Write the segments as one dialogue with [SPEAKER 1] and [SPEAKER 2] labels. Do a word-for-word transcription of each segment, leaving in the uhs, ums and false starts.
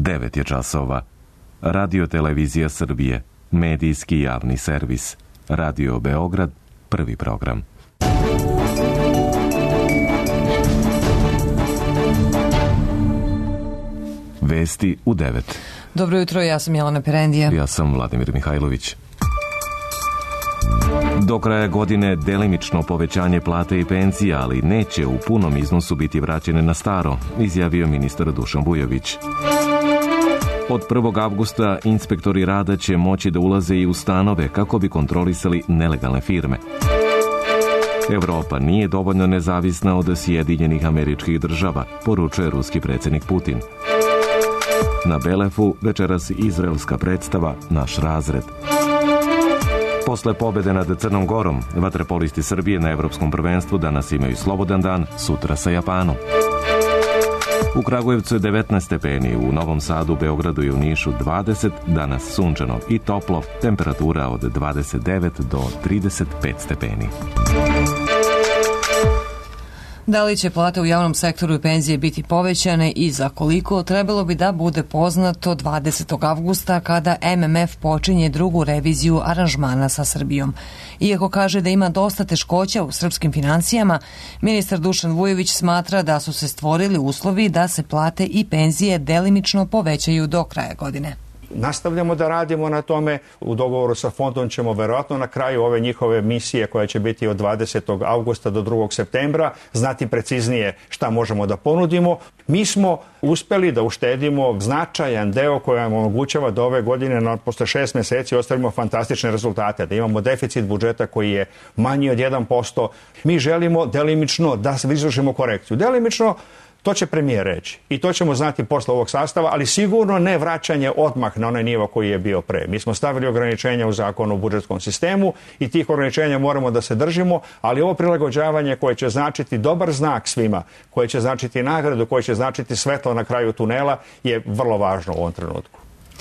[SPEAKER 1] devet je časova. Radio Televizija Srbije, medijski javni servis. Radio Beograd, prvi program. Vesti u devet.
[SPEAKER 2] Dobro jutro, ja sam Jelena Perendija.
[SPEAKER 1] Ja sam Vladimir Mihajlović. Do kraja godine delimično povećanje plate i penzija, ali neće u punom iznosu biti vraćene na staro, izjavio ministar Dušan Vujović. Od prvog avgusta inspektori rada će moći da ulaze i u stanove kako bi kontrolisali nelegalne firme. Evropa nije dovoljno nezavisna od Sjedinjenih Američkih Država, poručuje ruski predsjednik Putin. Na Belefu večeras izraelska predstava Naš razred. Posle pobede nad Crnom Gorom, vaterpolisti Srbije na Evropskom prvenstvu danas imaju slobodan dan, sutra sa Japanom. U Kragujevcu je devetnaest stepeni, u Novom Sadu, Beogradu i u Nišu dvadeset, danas sunčano i toplo, temperatura od dvadeset devet do trideset pet stepeni.
[SPEAKER 2] Da li će plate u javnom sektoru i penzije biti povećane i za koliko, trebalo bi da bude poznato dvadesetog avgusta kada M M F počinje drugu reviziju aranžmana sa Srbijom. Iako kaže da ima dosta teškoća u srpskim finansijama, ministar Dušan Vujović smatra da su se stvorili uslovi da se plate i penzije delimično povećaju do kraja godine.
[SPEAKER 3] Nastavljamo da radimo na tome. U dogovoru sa fondom ćemo verovatno na kraju ove njihove misije koja će biti od dvadesetog avgusta do drugog septembra znati preciznije šta možemo da ponudimo. Mi smo uspeli da uštedimo značajan deo koji nam omogućava da ove godine posle šest meseci ostavimo fantastične rezultate, da imamo deficit budžeta koji je manji od jedan posto. Mi želimo delimično da izvršimo korekciju. Delimično to će premijer reći i to ćemo znati posle ovog sastava, ali sigurno ne vraćanje odmah na onaj nivo koji je bio pre. Mi smo stavili ograničenja u zakonu o budžetskom sistemu i tih ograničenja moramo da se držimo, ali ovo prilagođavanje koje će značiti dobar znak svima, koje će značiti nagradu, koje će značiti svetlo na kraju tunela je vrlo važno u ovom trenutku.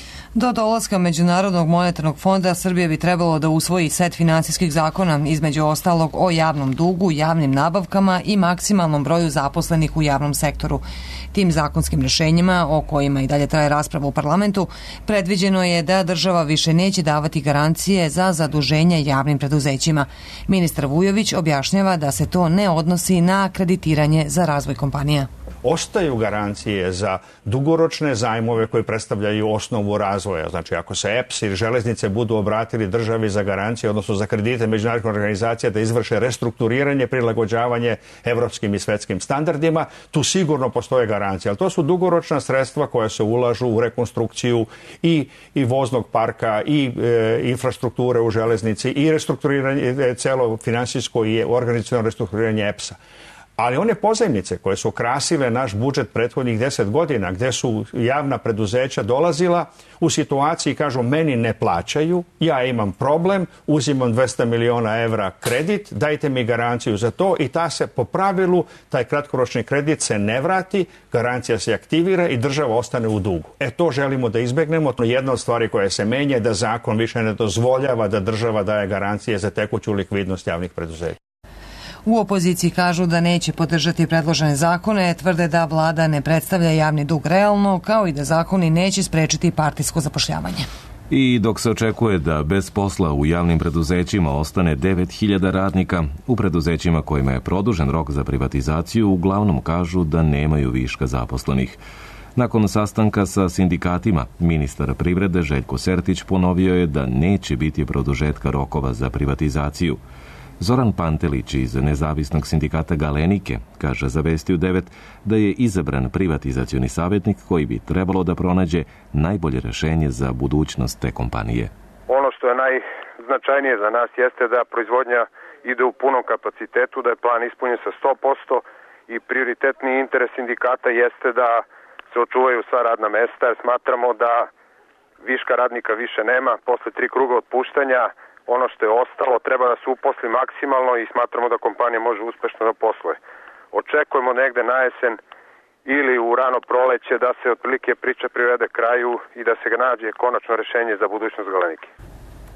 [SPEAKER 2] Do dolaska Međunarodnog monetarnog fonda Srbija bi trebalo da usvoji set finansijskih zakona, između ostalog o javnom dugu, javnim nabavkama i maksimalnom broju zaposlenih u javnom sektoru. Tim zakonskim rješenjima, o kojima i dalje traje rasprava u parlamentu, predviđeno je da država više neće davati garancije za zaduženje javnim preduzećima. Ministar Vujović objašnjava da se to ne odnosi na kreditiranje za razvoj kompanija.
[SPEAKER 3] Ostaju garancije za dugoročne zajmove koji predstavljaju osnovu razvoja. Znači, ako se E P S i železnice budu obratili državi za garancije, odnosno za kredite međunarodnih organizacija da izvrše restrukturiranje, prilagođavanje evropskim i svetskim standardima, tu sigurno postoje garancije. Ali to su dugoročna sredstva koja se ulažu u rekonstrukciju i, i voznog parka i e, infrastrukture u železnici i restrukturiranje, celo finansijsko i organizaciono restrukturiranje E P S-a. Ali one pozajmice koje su krasile naš budžet prethodnih deset godina, gde su javna preduzeća dolazila u situaciji, kažu, meni ne plaćaju, ja imam problem, uzimam dvesta miliona evra kredit, dajte mi garanciju za to i ta se po pravilu, taj kratkoročni kredit se ne vrati, garancija se aktivira i država ostane u dugu. E to želimo da izbegnemo. Jedna od stvari koja se menja je da zakon više ne dozvoljava da država daje garancije za tekuću likvidnost javnih preduzeća.
[SPEAKER 2] U opoziciji kažu da neće podržati predložene zakone, tvrde da vlada ne predstavlja javni dug realno, kao i da zakoni neće sprečiti partijsko zapošljavanje.
[SPEAKER 1] I dok se očekuje da bez posla u javnim preduzećima ostane devet hiljada radnika, u preduzećima kojima je produžen rok za privatizaciju uglavnom kažu da nemaju viška zaposlenih. Nakon sastanka sa sindikatima, ministar privrede Željko Sertić ponovio je da neće biti produžetka rokova za privatizaciju. Zoran Pantelić iz nezavisnog sindikata Galenike kaže za Vesti u devet da je izabran privatizacioni savjetnik koji bi trebalo da pronađe najbolje rješenje za budućnost te kompanije.
[SPEAKER 4] Ono što je najznačajnije za nas jeste da proizvodnja ide u punom kapacitetu, da je plan ispunjen sa sto posto i prioritetni interes sindikata jeste da se očuvaju sva radna mesta. Smatramo da viška radnika više nema, posle tri kruga otpuštanja ono što je ostalo treba da se uposli maksimalno i smatramo da kompanija može uspešno da posluje. Očekujemo negde na jesen ili u rano proleće da se otprilike priča privede kraju i da se nađe konačno rešenje za budućnost Galenike.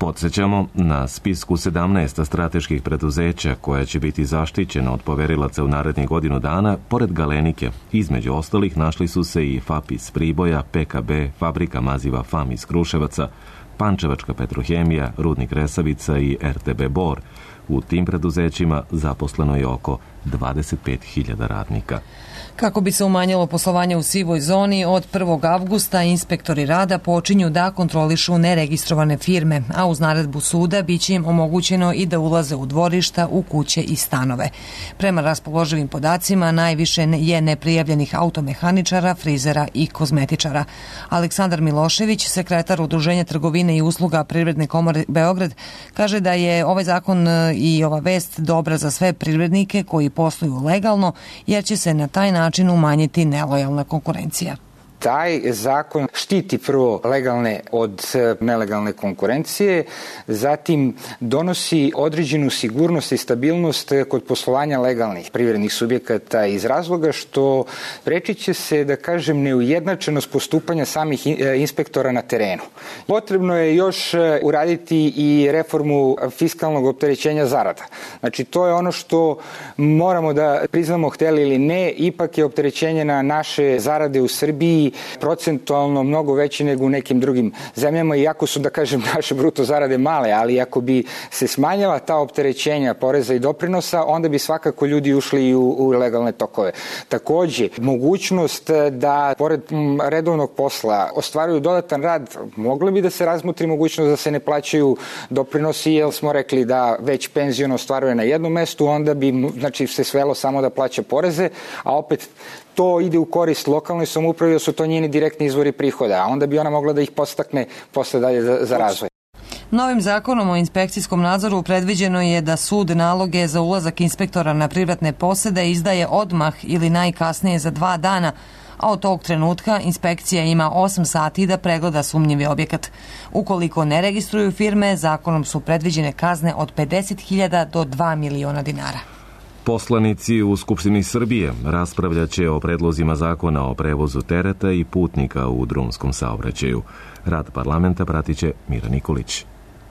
[SPEAKER 1] Podsjećamo, na spisku sedamnaest strateških preduzeća koja će biti zaštićena od poverilaca u narednih godinu dana, pored Galenike, između ostalih našli su se i F A P iz Priboja, P K B, Fabrika maziva F A M iz Kruševaca, Pančevačka Petrohemija, Rudnik Resavica i R T B Bor. U tim preduzećima zaposleno je oko dvadeset pet hiljada radnika.
[SPEAKER 2] Kako bi se umanjilo poslovanje u sivoj zoni, od prvog avgusta inspektori rada počinju da kontrolišu neregistrovane firme, a uz naredbu suda biće im omogućeno i da ulaze u dvorišta, u kuće i stanove. Prema raspoloživim podacima, najviše je neprijavljenih automehaničara, frizera i kozmetičara. Aleksandar Milošević, sekretar Udruženja trgovine i usluga Privredne komore Beograd, kaže da je ovaj zakon i ova vest dobra za sve privrednike koji posluju legalno, jer će se na taj način način umanjiti nelojalna konkurencija.
[SPEAKER 5] Taj zakon štiti prvo legalne od nelegalne konkurencije, zatim donosi određenu sigurnost i stabilnost kod poslovanja legalnih privrednih subjekata iz razloga što sprečit će se, da kažem, neujednačenost postupanja samih inspektora na terenu. Potrebno je još uraditi i reformu fiskalnog opterećenja zarada. Znači, to je ono što moramo da priznamo, hteli ili ne, ipak je opterećenje na naše zarade u Srbiji procentualno mnogo veći nego u nekim drugim zemljama, iako su, da kažem, naše bruto zarade male, ali ako bi se smanjila ta opterećenja poreza i doprinosa, onda bi svakako ljudi ušli i u, u legalne tokove. Takođe, mogućnost da pored redovnog posla ostvaruju dodatan rad, moglo bi da se razmotri mogućnost da se ne plaćaju doprinosi, jer smo rekli da već penziono ostvaruje na jednom mestu, onda bi, znači, se svelo samo da plaća poreze, a opet to ide u korist lokalnoj samoupravi, jer su to njeni direktni izvori prihoda, a onda bi ona mogla da ih podstakne posle dalje za, za razvoj.
[SPEAKER 2] Novim zakonom o inspekcijskom nadzoru predviđeno je da sud naloge za ulazak inspektora na privatne posede izdaje odmah ili najkasnije za dva dana, a od tog trenutka inspekcija ima osam sati da pregleda sumnjivi objekat. Ukoliko ne registruju firme, zakonom su predviđene kazne od pedeset hiljada do dva miliona dinara.
[SPEAKER 1] Poslanici u Skupštini Srbije raspravljaće o predlozima zakona o prevozu tereta i putnika u drumskom saobraćaju. Rad parlamenta pratiće Mira Nikolić.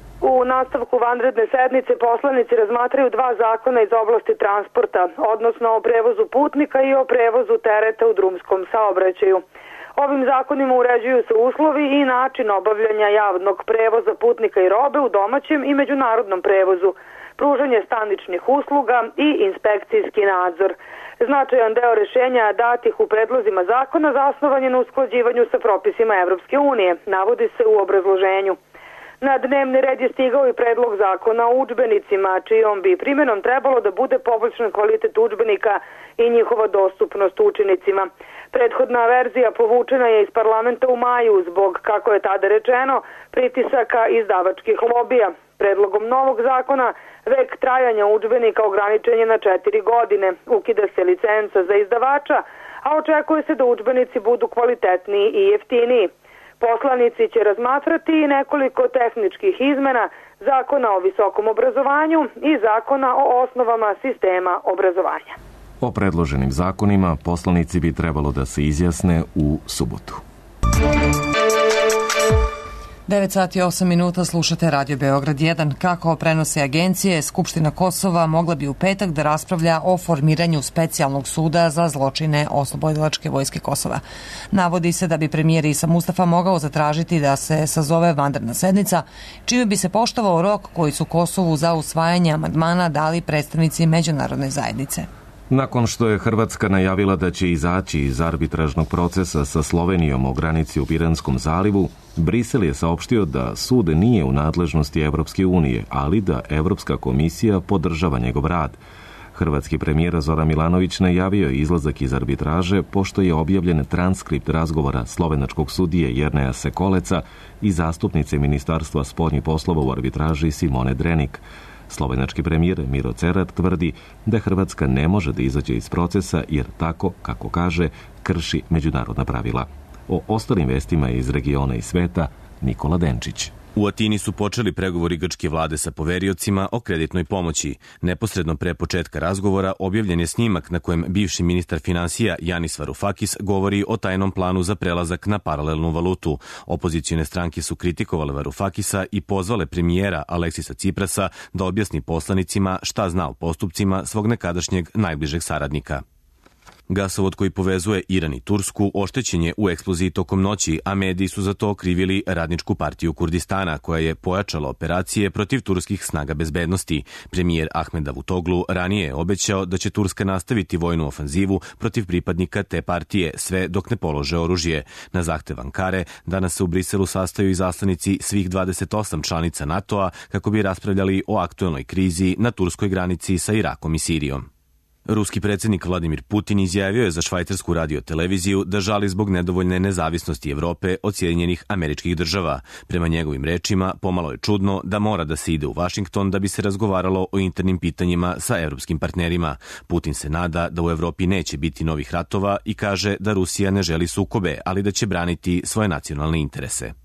[SPEAKER 6] U nastavku vanredne sednice poslanici razmatraju dva zakona iz oblasti transporta, odnosno o prevozu putnika i o prevozu tereta u drumskom saobraćaju. Ovim zakonima uređuju se uslovi i način obavljanja javnog prevoza putnika i robe u domaćem i međunarodnom prevozu, pružanje staničnih usluga i inspekcijski nadzor. Značajan deo rešenja datih u predlozima zakona zasnovan je na usklađivanju sa propisima Evropske unije, navodi se u obrazloženju. Na dnevni red je stigao i predlog zakona o udžbenicima, čijom bi primjenom trebalo da bude poboljšan kvalitet udžbenika i njihova dostupnost učenicima. Prethodna verzija povučena je iz parlamenta u maju zbog, kako je tada rečeno, pritisaka izdavačkih lobija. Predlogom novog zakona vek trajanja udžbenika ograničen je na četiri godine, ukida se licenca za izdavača, a očekuje se da udžbenici budu kvalitetniji i jeftiniji. Poslanici će razmatrati i nekoliko tehničkih izmena Zakona o visokom obrazovanju i Zakona o osnovama sistema obrazovanja.
[SPEAKER 1] O predloženim zakonima poslanici bi trebalo da se izjasne u subotu.
[SPEAKER 2] devet sati i osam minuta, slušate Radio Beograd jedan. Kako prenose agencije, Skupština Kosova mogla bi u petak da raspravlja o formiranju specijalnog suda za zločine Oslobodilačke vojske Kosova. Navodi se da bi premijer Isa Mustafa mogao zatražiti da se sazove vanredna sednica, čime bi se poštovao rok koji su Kosovu za usvajanje amandmana dali predstavnici međunarodne zajednice.
[SPEAKER 1] Nakon što je Hrvatska najavila da će izaći iz arbitražnog procesa sa Slovenijom o granici u Piranskom zalivu, Brisel je saopštio da sud nije u nadležnosti Evropske unije, ali da Evropska komisija podržava njegov rad. Hrvatski premijer Zoran Milanović najavio je izlazak iz arbitraže pošto je objavljen transkript razgovora slovenačkog sudije Jerneja Sekoleca i zastupnice Ministarstva spoljnih poslova u arbitraži Simone Drenik. Slovenački premijer Miro Cerar tvrdi da Hrvatska ne može da izađe iz procesa jer tako, kako kaže, krši međunarodna pravila. O ostalim vestima iz regiona i sveta Nikola Denčić.
[SPEAKER 7] U Atini su počeli pregovori grčke vlade sa poveriocima o kreditnoj pomoći. Neposredno pre početka razgovora objavljen je snimak na kojem bivši ministar finansija Janis Varoufakis govori o tajnom planu za prelazak na paralelnu valutu. Opozicione stranke su kritikovale Varoufakisa i pozvale premijera Aleksisa Ciprasa da objasni poslanicima šta zna o postupcima svog nekadašnjeg najbližeg saradnika. Gasovod koji povezuje Iran i Tursku oštećen je u eksploziji tokom noći, a mediji su za to okrivili Radničku partiju Kurdistana, koja je pojačala operacije protiv turskih snaga bezbednosti. Premijer Ahmed Davutoglu ranije je obećao da će Turska nastaviti vojnu ofanzivu protiv pripadnika te partije, sve dok ne polože oružje. Na zahtev Ankare, danas se u Briselu sastaju izaslanici svih dvadeset osam članica NATO-a kako bi raspravljali o aktuelnoj krizi na turskoj granici sa Irakom i Sirijom. Ruski predsjednik Vladimir Putin izjavio je za švajcarsku radioteleviziju da žali zbog nedovoljne nezavisnosti Evrope od Sjedinjenih Američkih Država. Prema njegovim rečima, pomalo je čudno da mora da se ide u Vašington da bi se razgovaralo o internim pitanjima sa evropskim partnerima. Putin se nada da u Evropi neće biti novih ratova i kaže da Rusija ne želi sukobe, ali da će braniti svoje nacionalne interese.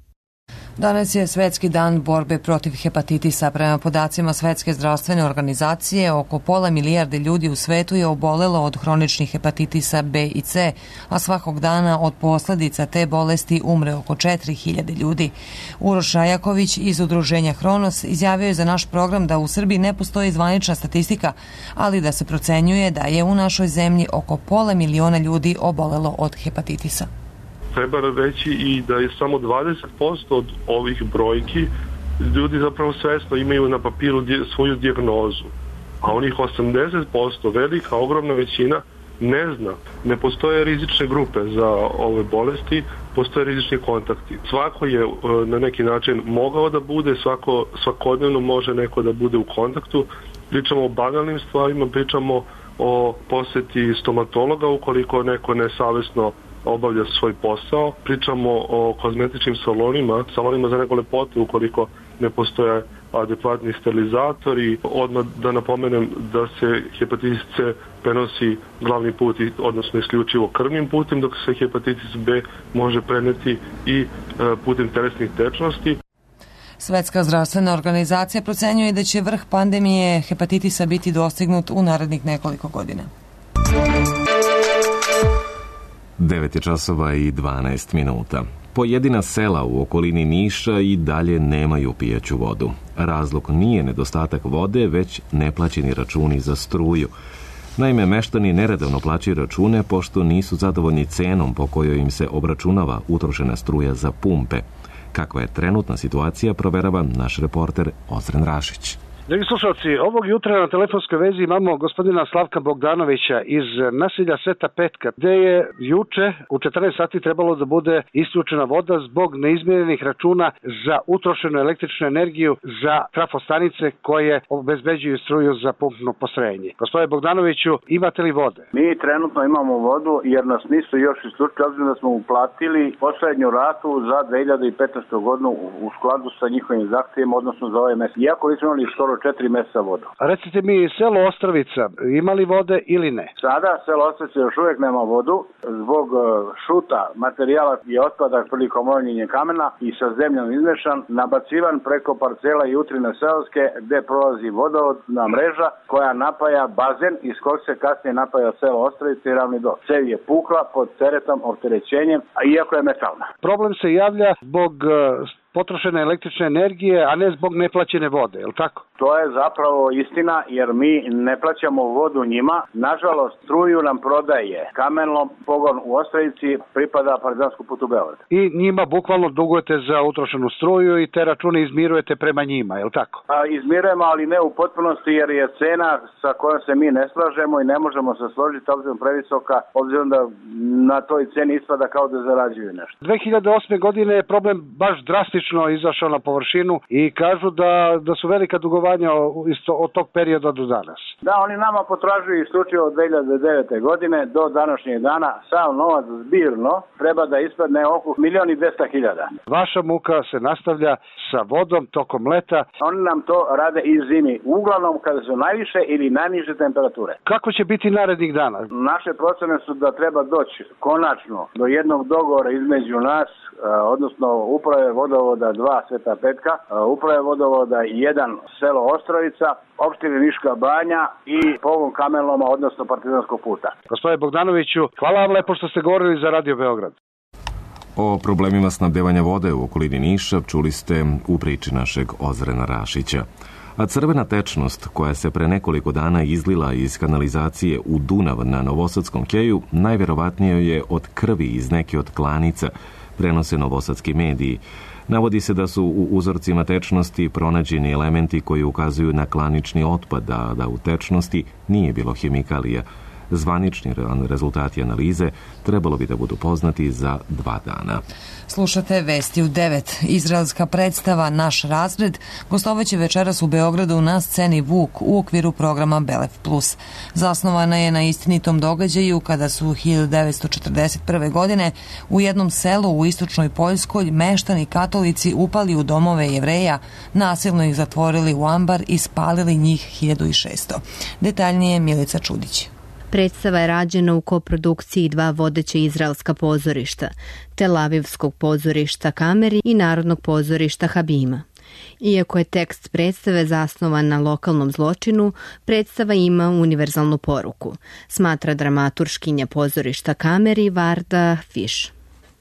[SPEAKER 2] Danas je Svetski dan borbe protiv hepatitisa. Prema podacima Svetske zdravstvene organizacije, oko pola milijarde ljudi u svetu je obolelo od hroničnih hepatitisa B i C, a svakog dana od posljedica te bolesti umre oko četiri hiljade ljudi. Uroš Rajaković iz udruženja Hronos izjavio je za naš program da u Srbiji ne postoji zvanična statistika, ali da se procenjuje da je u našoj zemlji oko pola miliona ljudi obolelo od hepatitisa.
[SPEAKER 8] Treba reći i da je samo dvadeset posto od ovih brojki ljudi zapravo svesno imaju na papiru svoju dijagnozu, a onih osamdeset posto, velika, ogromna većina, ne zna. Ne postoje rizične grupe za ove bolesti, postoje rizični kontakti. Svako je na neki način mogao da bude, svako, svakodnevno može neko da bude u kontaktu. Pričamo o banalnim stvarima, pričamo o poseti stomatologa ukoliko neko nesavesno obavlja svoj posao. Pričamo o kozmetičkim salonima, salonima za neku lepotu ukoliko ne postoje adekvatni sterilizatori. Odmah da napomenem da se hepatitis C prenosi glavni put, odnosno isključivo krvnim putem, dok se hepatitis B može preneti i putem telesnih tečnosti.
[SPEAKER 2] Svetska zdravstvena organizacija procenjuje da će vrh pandemije hepatitisa biti dostignut u narednih nekoliko godina.
[SPEAKER 1] devet je časova i dvanaest minuta. Pojedina sela u okolini Niša i dalje nemaju pijaću vodu. Razlog nije nedostatak vode, već neplaćeni računi za struju. Naime, meštani neredovno plaćaju račune pošto nisu zadovoljni cenom po kojoj im se obračunava utrošena struja za pumpe. Kakva je trenutna situacija, proverava naš reporter Ozren Rašić.
[SPEAKER 9] Dragi slušalci, ovog jutra na telefonskoj vezi imamo gospodina Slavka Bogdanovića iz naselja Sveta Petka, gde je juče u četrnaest sati trebalo da bude isključena voda zbog neizmirenih računa za utrošenu električnu energiju za trafostanice koje obezbeđuju struju za pumpno postrojenje. Gospodine Bogdanoviću, imate li vode?
[SPEAKER 10] Mi trenutno imamo vodu jer nas nisu još isključili, obzirom da smo uplatili poslednju ratu za dve hiljade petnaestu godinu u skladu sa njihovim zahtjevima, odnosno za ovaj mesec. Iako nismo imali skoro četiri meseca vodu.
[SPEAKER 9] A recite mi, selo Ostrovica, ima li vode ili ne?
[SPEAKER 10] Sada selo Ostrovica još uvijek nema vodu zbog šuta materijala i otpada prilikom moljenja kamena i sa zemljom izmešan, nabacivan preko parcela i utrine seoske gde prolazi vodovodna mreža koja napaja bazen iz kojeg se kasnije napaja selo Ostrovica i ravni dok. Cev je pukla pod teretom opterećenjem, a iako je metalna.
[SPEAKER 9] Problem se javlja zbog potrošene električne energije, a ne zbog neplaćene vode, je li tako?
[SPEAKER 10] To je zapravo istina, jer mi ne plaćamo vodu njima. Nažalost, struju nam prodaje Kamenlom, pogon u Ostrovici, pripada Partizanskom putu Beograd.
[SPEAKER 9] I njima bukvalno dugujete za utrošenu struju i te račune izmirujete prema njima, je li tako?
[SPEAKER 10] A, izmirujemo, ali ne u potpunosti, jer je cena sa kojom se mi ne slažemo i ne možemo se složiti, obzirom previsoka, obzirom da na toj ceni ispada kao da zarađuju nešto.
[SPEAKER 9] dve hiljade osme godine je problem baš drastično izašao na površinu i kažu da, da su velika dugovanja isto od tog perioda do danas.
[SPEAKER 10] Da, oni nama potražuju isključivo od dve hiljade devete godine do današnjeg dana. Sav novac zbirno treba da ispadne oko milion i dvesta hiljada.
[SPEAKER 9] Vaša muka se nastavlja sa vodom tokom leta.
[SPEAKER 10] Oni nam to rade i zimi, uglavnom kada su najviše ili najniže temperature.
[SPEAKER 9] Kako će biti narednih dana?
[SPEAKER 10] Naše procene su da treba doći konačno do jednog dogovora između nas, odnosno uprave vodovoda vodovoda dva Sveta Petka, uprave vodovoda i jedan selo Ostrovica, opštine Niška Banja i pogon kamenoloma, odnosno Partizanskog puta.
[SPEAKER 9] Gospodine Bogdanoviću, hvala vam lepo što ste govorili za Radio Beograd.
[SPEAKER 1] O problemima snabdevanja vode u okolini Niša čuli ste u priči našeg Ozrena Rašića. A crvena tečnost koja se pre nekoliko dana izlila iz kanalizacije u Dunav na Novosadskom keju najverovatnije je od krvi iz neke od klanica, prenose novosadski mediji. Navodi se da su u uzorcima tečnosti pronađeni elementi koji ukazuju na klanični otpad, a da u tečnosti nije bilo hemikalija. Zvanični rezultati analize trebalo bi da budu poznati za dva dana.
[SPEAKER 2] Slušate Vesti u devet. Izraelska predstava Naš razred gostovaće večeras u Beogradu na sceni Vuk u okviru programa Belef plus. Zasnovana je na istinitom događaju kada su hiljadu devetsto četrdeset prve. godine u jednom selu u istočnoj Poljskoj meštani katolici upali u domove Jevreja, nasilno ih zatvorili u ambar i spalili njih hiljadu šesto. Detaljnije Milica Čudić.
[SPEAKER 11] Predstava je rađena u koprodukciji dva vodeća izraelska pozorišta, Tel Avivskog pozorišta Kameri i Narodnog pozorišta Habima. Iako je tekst predstave zasnovan na lokalnom zločinu, predstava ima univerzalnu poruku, smatra dramaturškinja pozorišta Kameri Varda Fiš.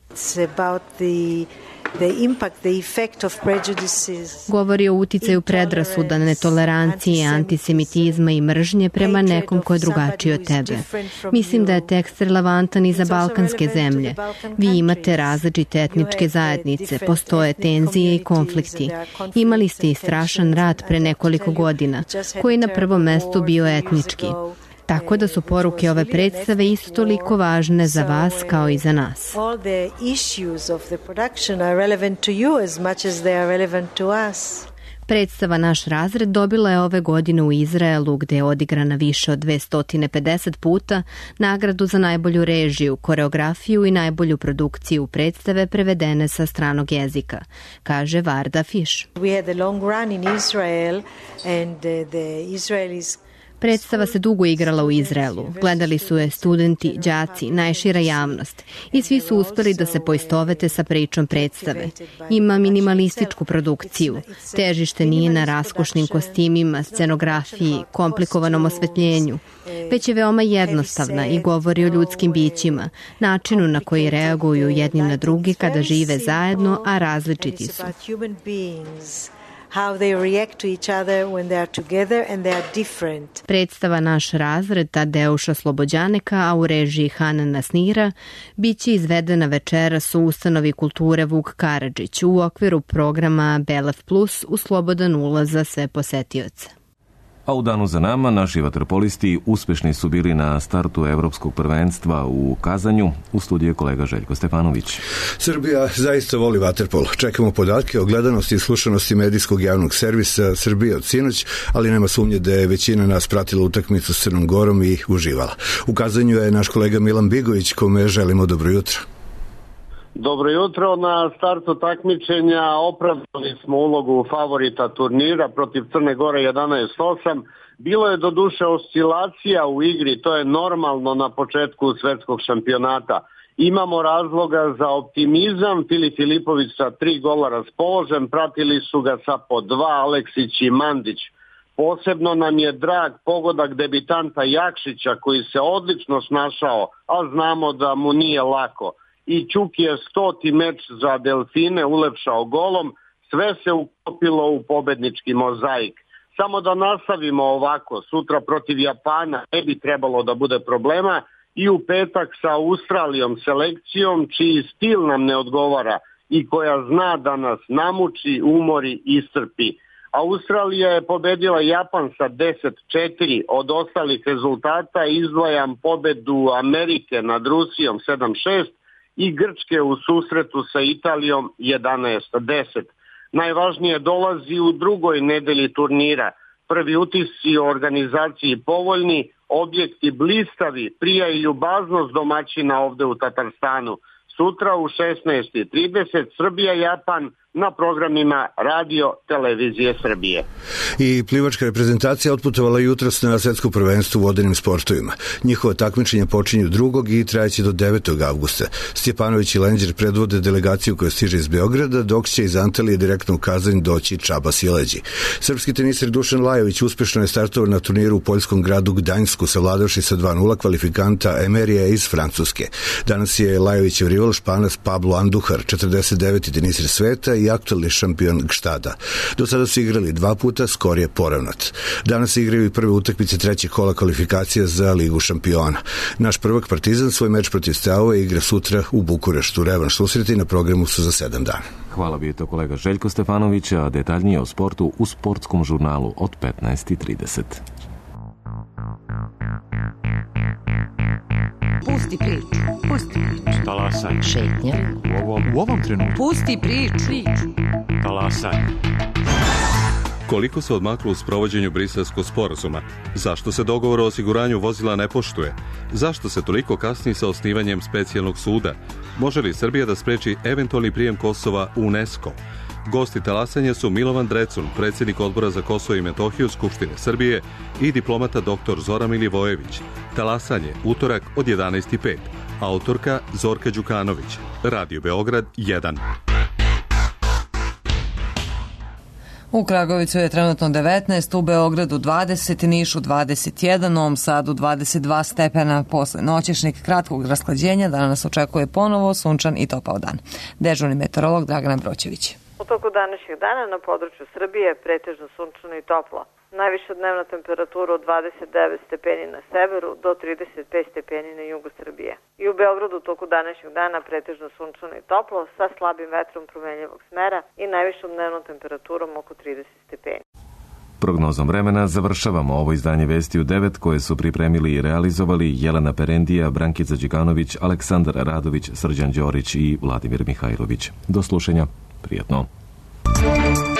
[SPEAKER 11] Govori o uticaju predrasuda, netolerancije, antisemitizma i mržnje prema nekom ko je drugačiji od tebe. Mislim da je tekst relevantan i za balkanske zemlje. Vi imate različite etničke zajednice, postoje tenzije i konflikti. Imali ste i strašan rat pre nekoliko godina, koji na prvom mestu bio etnički. Tako da su poruke ove predstave isto toliko važne za vas kao i za nas. Predstava Naš razred dobila je ove godine u Izraelu, gde je odigrana više od dvesta pedeset puta, nagradu za najbolju režiju, koreografiju i najbolju produkciju predstave prevedene sa stranog jezika, kaže Varda Fiš. Predstava se dugo igrala u Izraelu. Gledali su je studenti, đaci, najšira javnost i svi su uspeli da se poistovete sa pričom predstave. Ima minimalističku produkciju. Težište nije na raskošnim kostimima, scenografiji, komplikovanom osvetljenju, već je veoma jednostavna i govori o ljudskim bićima, načinu na koji reaguju jedni na drugi kada žive zajedno, a različiti su. How they react to each other when they are together and they are different. Predstava Naš razred Tadeuša Slobodjaneka, a u režiji Hanana Snira, biće izvedena večeras u ustanovi kulture Vuk Karadžić u okviru programa Belef plus u slobodan ulaz za sve posetioce.
[SPEAKER 1] A u danu za nama naši vaterpolisti uspešni su bili na startu evropskog prvenstva u Kazanju. U studiju je kolega Željko Stefanović.
[SPEAKER 12] Srbija zaista voli vaterpol. Čekamo podatke o gledanosti i slušanosti medijskog javnog servisa Srbije od sinoć, ali nema sumnje da je većina nas pratila utakmicu s Crnom Gorom i uživala. U Kazanju je naš kolega Milan Bigović, kome želimo dobro jutro.
[SPEAKER 13] Dobro jutro. Na startu takmičenja opravdali smo ulogu favorita turnira protiv Crne Gore jedanaest osam. Bilo je do duše oscilacija u igri, to je normalno na početku svetskog šampionata. Imamo razloga za optimizam. Filip Filipović sa tri gola raspoložen, pratili su ga sa po dva Aleksić i Mandić. Posebno nam je drag pogodak debitanta Jakšića koji se odlično snašao, a znamo da mu nije lako. I Ćuk je stoti meč za Delfine ulepšao golom, sve se ukopilo u pobednički mozaik. Samo da nastavimo ovako, sutra protiv Japana ne bi trebalo da bude problema i u petak sa Australijom selekcijom čiji stil nam ne odgovara i koja zna da nas namuči, umori, iscrpi. Australija je pobedila Japan sa deset četiri, od ostalih rezultata izdvajam pobedu Amerike nad Rusijom sedam šest, i Grčke u susretu sa Italijom jedanaest deset. Najvažnije dolazi u drugoj nedelji turnira. Prvi utisci o organizaciji povoljni, objekti blistavi, prija i ljubaznost domaćina ovde u Tatarstanu. Sutra u šesnaest trideset Srbija-Japan na programima Radio Televizije Srbije.
[SPEAKER 12] I plivačka reprezentacija otputovala jutros na svetsko prvenstvo u vodenim sportovima. Njihova takmičenja počinju drugog i trajaće do devetog avgusta. Stjepanović i Lenđer predvode delegaciju koja stiže iz Beograda, dok će iz Antalije direktno u Kazanj doći Čaba Sileđi. Srpski teniser Dušan Lajović uspešno je startovao na turniru u poljskom gradu Gdańsku, savladavši sa dva nula kvalifikanta Emerija iz Francuske. Danas je Lajovićev rival Španac Pablo Andujar, četrdeset deveti teniser sveta i aktualni šampion Gštada. Do sada su igrali dva puta, skor je poravnat. Danas se igraju i prve utakmice trećeg kola kvalifikacija za Ligu šampiona. Naš prvak Partizan svoj meč protiv Steaua igra sutra u Bukureštu. Revanš susreti na programu su za sedam dana.
[SPEAKER 1] Hvala bi to kolega Željko Stefanović, a detaljnije o sportu u sportskom žurnalu od petnaest i trideset.
[SPEAKER 14] Pusti priču, pusti priču.
[SPEAKER 15] Talasaj.
[SPEAKER 14] Šetnja.
[SPEAKER 15] U ovom, u ovom trenutku.
[SPEAKER 14] Pusti priču.
[SPEAKER 15] Talasaj. Koliko se odmaklo u sprovođenju Briselskog sporazuma? Zašto se dogovor o osiguranju vozila ne poštuje? Zašto se toliko kasni sa osnivanjem specijalnog suda? Može li Srbija da spreči eventualni prijem Kosova u UNESCO? Gosti talasanja su Milovan Drecun, predsjednik Odbora za Kosovo i Metohiju Skupštine Srbije i diplomata doktor Zoran Milivojević. Talasanje, utorak od jedanaest i pet. Autorka Zorka Đukanović. Radio Beograd jedan.
[SPEAKER 2] U Kragovicu je trenutno devetnaest, u Beogradu dvadeset, Nišu dvadeset jedan, Novom Sadu dvadeset dva stepena. Posle noćešnjeg kratkog rasklađenja danas nas očekuje ponovo sunčan i topao dan. Dežurni meteorolog Dragana Broćević.
[SPEAKER 16] U toku današnjeg dana na području Srbije pretežno sunčano i toplo. Najviša dnevna temperatura od dvadeset devet stepeni na severu do trideset pet stepeni na jugu Srbije. I u Beogradu u toku današnjeg dana pretežno sunčano i toplo sa slabim vetrom promenljivog smera i najvišom dnevnom temperaturom oko trideset stepeni.
[SPEAKER 1] Prognozom vremena završavamo ovo izdanje Vesti u devet koje su pripremili i realizovali Jelena Perendija, Brankica Đikanović, Aleksandar Radović, Srđan Đorić i Vladimir Mihajlović. Do slušanja. Prijetno.